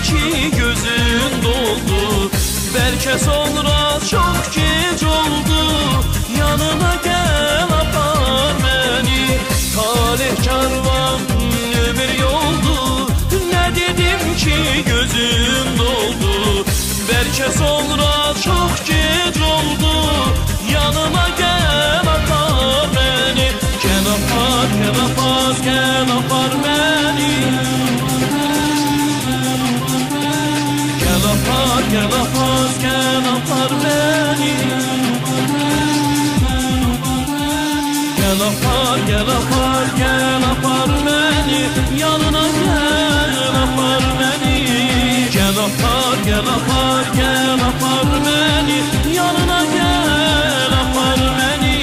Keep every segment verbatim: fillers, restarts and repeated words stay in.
ki gözün doldu. Belki sonra çok geç oldu. Yanına gel apar beni. Talih karvan ömür yoldu. Ne dedim ki gözün doldu. Belki sonra çok geç oldu. Yanıma gel apar beni. Gel apar, gel apar, gel apar beni. Gel apar, gel apar, gel apar beni. Gel apar, gel apar, gel apar beni. Yanına gel apar beni. Gel apar, gel apar, gel apar beni. Yanına gel apar beni.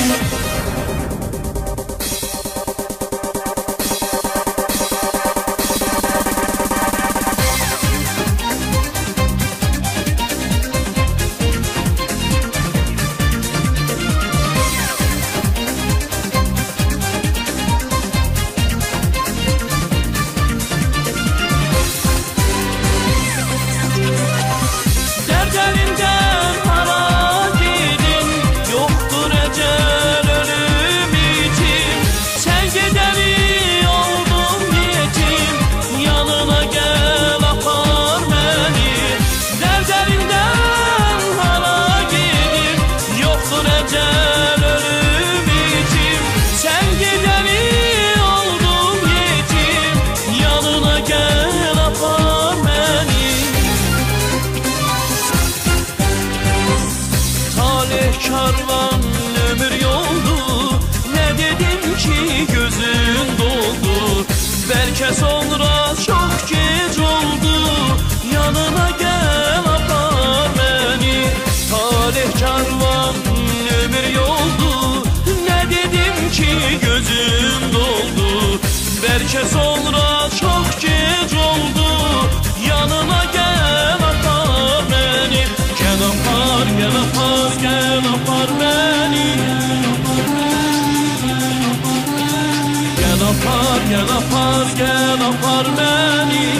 Karvan ömür yoldu. Ne dedim ki gözün doldu. Belki sonra çok geç oldu. Yanına gel apar beni. Talih karvan ömür yoldu. Ne dedim ki gözün doldu. Belki sonra çok geç oldu. Yanına gel apar beni. Gel apar, gel apar, gel apar beni. Gel apar, gel apar, gel apar beni.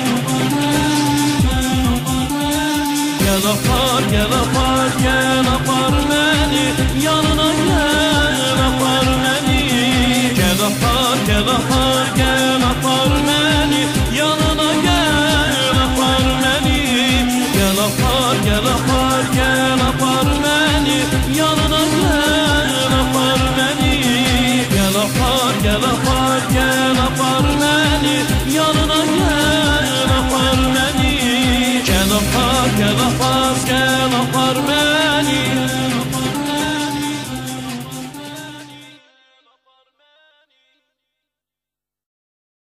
Gel apar, gel apar, gel apar beni. Yanına gel apar beni. Gel apar, gel apar, gel apar beni. Yanına gel apar beni. Gel apar, gel apar, gel apar beni. Yanına gel apar beni. Gel apar, gel apar, gel apar beni. Yanına gel apar beni. Gel apar, gel apar, gel apar beni.